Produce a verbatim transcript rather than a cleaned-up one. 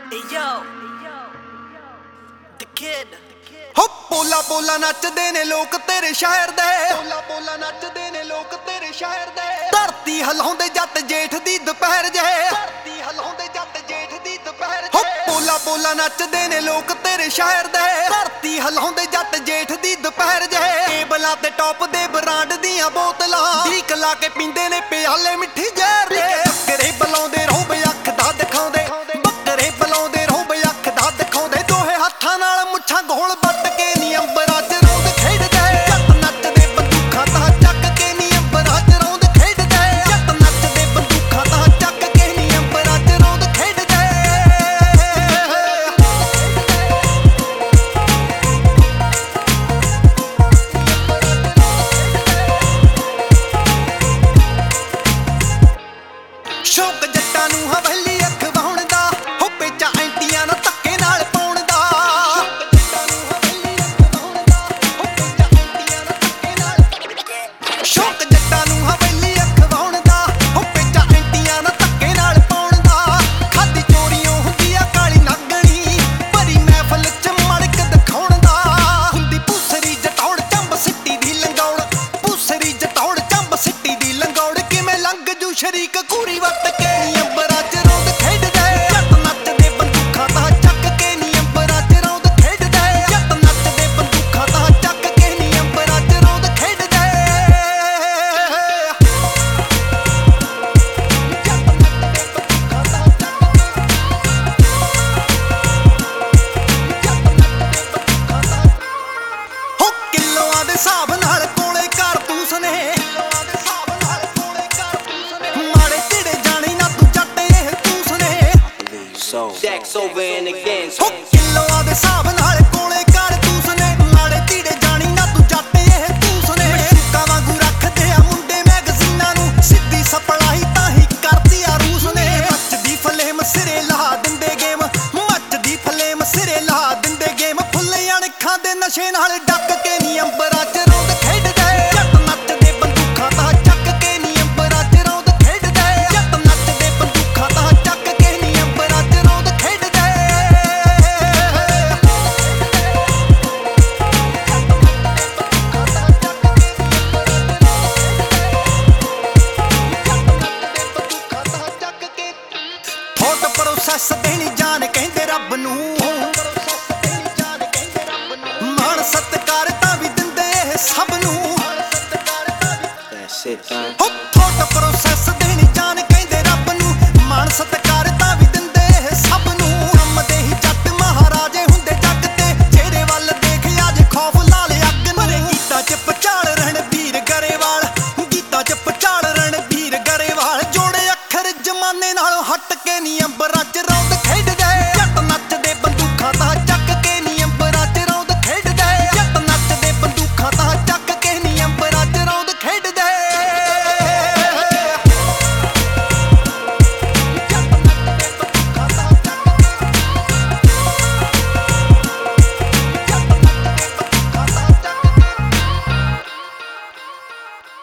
Hey yo, the kid. ਹੋ ਪੋਲਾ ਪੋਲਾ ਨੱਚਦੇ ਨੇ ਲੋਕ ਤੇਰੇ ਸ਼ਹਿਰ ਦੇ, ਪੋਲਾ ਪੋਲਾ ਨੱਚਦੇ ਨੇ ਲੋਕ ਤੇਰੇ ਸ਼ਹਿਰ ਦੇ। ਧਰਤੀ ਹਿਲਾਉਂਦੇ ਜੱਟ ਜੇਠ ਦੀ ਦੁਪਹਿਰ ਜੇ, ਧਰਤੀ ਹਿਲਾਉਂਦੇ ਜੱਟ ਜੇਠ ਦੀ ਦੁਪਹਿਰ ਜੇ। ਹੋ ਪੋਲਾ ਪੋਲਾ ਨੱਚਦੇ ਨੇ ਲੋਕ ਤੇਰੇ ਸ਼ਹਿਰ ਦੇ, ਧਰਤੀ ਹਿਲਾਉਂਦੇ ਜੱਟ ਜੇਠ ਦੀ ਦੁਪਹਿਰ ਜੇ। ਟੇਬਲਾਂ ਤੇ ਟੌਪ ਦੇ ਬ੍ਰਾਂਡ ਦੀਆਂ ਬੋਤਲਾਂ ਢੀਕ ਲਾ ਕੇ ਪੀਂਦੇ ਨੇ ਪਿਆਲੇ ਮਿੱਠੀ ਜ਼ਹਿਰ ਦੇ। ਬੱਕਰੇ ਬੁਲਾਉਂਦੇ ਰਹੋ ਬਈ ਅੱਖ ਦਾ ਦਿਖਾਉਂਦੇ, ਬੱਕਰੇ ਬੁਲਾਉਂਦੇ ਰਹੋ ਬਈ ਅੱਖ ਦਾ ਦਿਖਾਉਂਦੇ। ਦੋਹੇ ਹੱਥਾਂ ਨਾਲ ਮੁੱਛਾਂ ਗੋਲ ਵੱਟ ਕੇ ਨੀ ਅੰਬਰਾਂ 'ਚ ਰੌਂਦ ਖੇਡਦੇ। ਜੱਟ ਨੱਚਦੇ ਬੰਦੂਕਾਂ ਤਾਂ ਚੱਕ ਕੇ ਨੀ ਅੰਬਰਾਂ 'ਚ ਰੌਂਦ ਖੇਡਦੇ। ਜੱਟ ਨੱਚਦੇ ਬੰਦੂਕਾਂ ਤਾਂ ਚੱਕ ਕੇ ਨੀ ਅੰਬਰਾਂ 'ਚ ਰੌਂਦ ਖੇਡਦੇ। ਸ਼ੌਕ ਜੱਟਾਂ ਨੂੰ ਹਵੇਲੀ ਅਖਵਾਉਣ ਦਾ, ਹੋ ਪੇਚਾ ਐਂਟੀਆਂ ਨਾਲ ਧੱਕੇ ਨਾਲ ਪਾਉਣ ਦਾ। ਸ਼ੌਕ ਜੱਟਾਂ ਨੂੰ ਹਵੇਲੀ ਅਖਵਾਉਣ ਦਾ, ਹੋ ਪੇਚਾ ਐਂਟੀਆਂ ਨਾਲ ਧੱਕੇ ਨਾਲ ਪਾਉਣ ਦਾ। ਖਾਦੀ ਚੋਰੀਆਂ ਹੁੰਦੀ ਆ ਕਾਲੀ ਨਾਗਣੀ, ਭਰੀ ਮਹਿਫਲ 'ਚ ਮੜਕ ਦਿਖਾਉਣ ਦਾ। ਹੁੰਦੀ ਪੂਸਰੀ ਜਟਾਉਣ ਚੰਬ ਸਿੱਟੀ ਦੀ ਲੰਗੌੜ, ਪੂਸਰੀ ਜਟਾਉਣ ਚੰਬ ਸਿੱਟੀ ਦੀ ਲੰਗੌੜ। ਕਿਵੇਂ ਲੰਘ ਜੂ ਸ਼ਰੀਕ ਕੂਰੀ ਵੱਟ ਕੇ ਨੀ ਅੰਬਰਾਂ 'ਚ ਰੌਂਦ ਖੇਡਦੇ। ਜੱਟ ਨੱਚਦੇ ਬੰਦੂਕਾਂ ਤਾਂ ਚੱਕ ਕੇ ਨੀ ਅੰਬਰਾਂ 'ਚ ਰੌਂਦ ਖੇਡਦੇ। ਜੱਟ ਨੱਚਦੇ ਬੰਦੂਕਾਂ ਤਾਂ ਚੱਕ ਕੇ ਨੀ ਅੰਬਰਾਂ 'ਚ ਰੌਂਦ ਖੇਡਦੇ। ਹੋ ਕਿਲੋਆਂ ਦੇ ਹਿਸਾਬ ਨਾਲ ਕੋਲੇ ਕਾਰਤੂਸ ਨੇ, ਮਾੜੇ ਢਿੜੇ ਜਾਣੀ ਨਾ ਤੂੰ ਜੱਟ ਇਹ ਤੂਸ ਨੇ। Shaq's over and again. ਹੋ ਕਿਲੋਆਂ ਦੇ ਹਿਸਾਬ ਨਾਲ ਕੋਲੇ ਕਾਰਤੂਸ ਨੇ, ਮਾੜੇ ਢਿੜੇ ਜਾਣੀ ਨਾ ਤੂੰ ਜੱਟ ਇਹ ਤੂਸ ਨੇ। ਮਸ਼ੂਕਾਂ ਵਾਂਗੂ ਰੱਖਦੇ ਆ ਮੁੰਡੇ ਮੈਗਜ਼ੀਨਾਂ ਨੂੰ, ਸਿੱਧੀ ਸਪਲਾਈ ਤਾਂ ਹੀ ਕਰਦੀ ਆ ਰੂਸ ਨੇ। ਮੱਚਦੀ ਫਲੇਮ ਸਿਰੇ ਲਾ ਦਿੰਦੇ ਗੇਮ, ਮੱਚਦੀ ਫਲੇਮ ਸਿਰੇ ਲਾ ਦਿੰਦੇ ਗੇਮ। ਫੁੱਲੇ ਅਣਖਾਂ ਦੇ ਨਸ਼ੇ ਨਾਲ ਡੱਕ ਕੇ ਨੀ ਅੰਬਰਾਂ 'ਚ ਰੌਂਦ ਖੇਡਦੇ। ਜੱਟ ਨੱਚਦੇ ਬੰਦੂਕਾਂ ਤਾਂ ਚੱਕ ਕੇ ਨੀ ਅੰਬਰਾਂ 'ਚ ਰੌਂਦ ਖੇਡਦੇ। ਜੱਟ ਨੱਚਦੇ ਬੰਦੂਕਾਂ ਤਾਂ ਚੱਕ ਕੇ ਨੀ ਅੰਬਰਾਂ 'ਚ ਰੌਂਦ ਖੇਡਦੇ। ਥੋਟ ਪ੍ਰੋਸੈਸ ਦੇਣੀ ਜਾਨ ਕਹਿੰਦੇ ਰੱਬ ਨੂੰ, ਮਾਣ ਸਤਿਕਾਰ ਤਾਂ ਵੀ ਦਿੰਦੇ ਇਹ ਸਭ ਨੂੰ। That's it, done. ਹੋ ਥੋਟ ਪ੍ਰੋਸੈਸ